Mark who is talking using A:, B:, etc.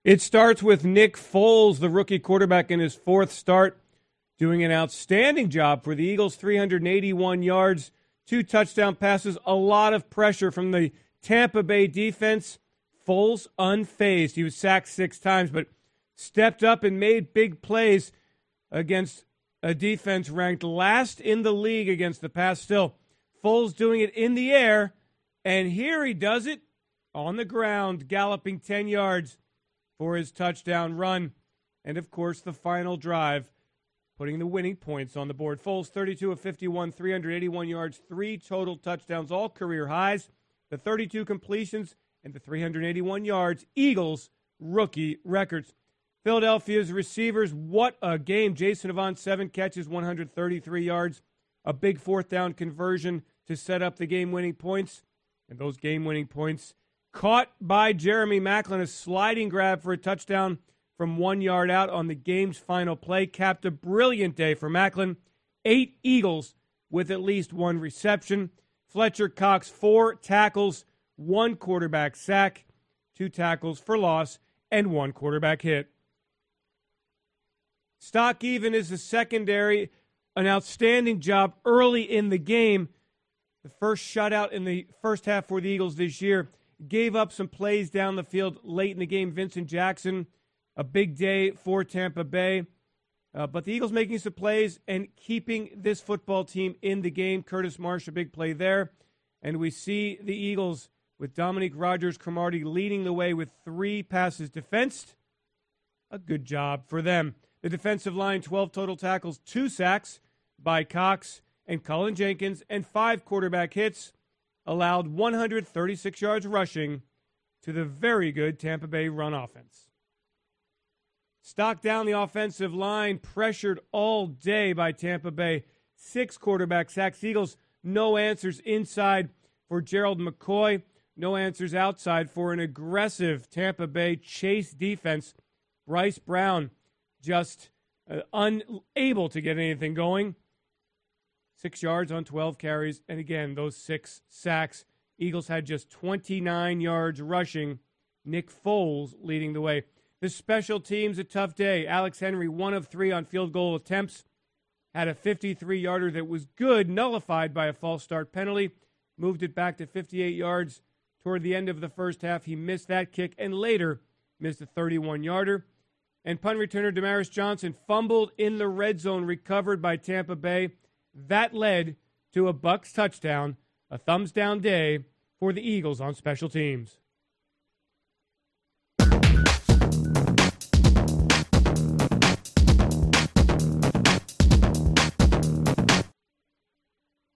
A: It starts with Nick Foles, the rookie quarterback, in his fourth start, doing an outstanding job for the Eagles. 381 yards, 2 touchdown passes, a lot of pressure from the Tampa Bay defense. Foles unfazed. He was sacked 6 times, but stepped up and made big plays against a defense ranked last in the league against the pass. Still, Foles doing it in the air, and here he does it on the ground, galloping 10 yards for his touchdown run. And, of course, the final drive, putting the winning points on the board. Foles, 32 of 51, 381 yards, 3 total touchdowns, all career highs. The 32 completions and the 381 yards, Eagles rookie records. Philadelphia's receivers, what a game. Jason Avant, 7 catches, 133 yards. A big fourth down conversion to set up the game-winning points. And those game-winning points caught by Jeremy Maclin, a sliding grab for a touchdown from 1 yard out on the game's final play. Capped a brilliant day for Maclin. 8 Eagles with at least 1 reception. Fletcher Cox, 4 tackles, 1 quarterback sack, 2 tackles for loss, and 1 quarterback hit. Stock even is the secondary. An outstanding job early in the game. The first shutout in the first half for the Eagles this year. Gave up some plays down the field late in the game. Vincent Jackson, a big day for Tampa Bay. But the Eagles making some plays and keeping this football team in the game. Curtis Marsh, a big play there. And we see the Eagles with Dominique Rodgers-Cromartie leading the way with 3 passes defensed. A good job for them. The defensive line, 12 total tackles, 2 sacks by Cox and Cullen Jenkins, and 5 quarterback hits. Allowed 136 yards rushing to the very good Tampa Bay run offense. Stock down the offensive line, pressured all day by Tampa Bay. 6 quarterback sacks. Eagles, no answers inside for Gerald McCoy. No answers outside for an aggressive Tampa Bay chase defense. Bryce Brown just unable to get anything going. 6 yards on 12 carries, and again, those 6 sacks. Eagles had just 29 yards rushing. Nick Foles leading the way. The special teams, a tough day. Alex Henry, 1 of 3 on field goal attempts. Had a 53-yarder that was good, nullified by a false start penalty. Moved it back to 58 yards toward the end of the first half. He missed that kick and later missed a 31-yarder. And punt returner Damaris Johnson fumbled in the red zone, recovered by Tampa Bay. That led to a Bucs touchdown, a thumbs-down day for the Eagles on special teams.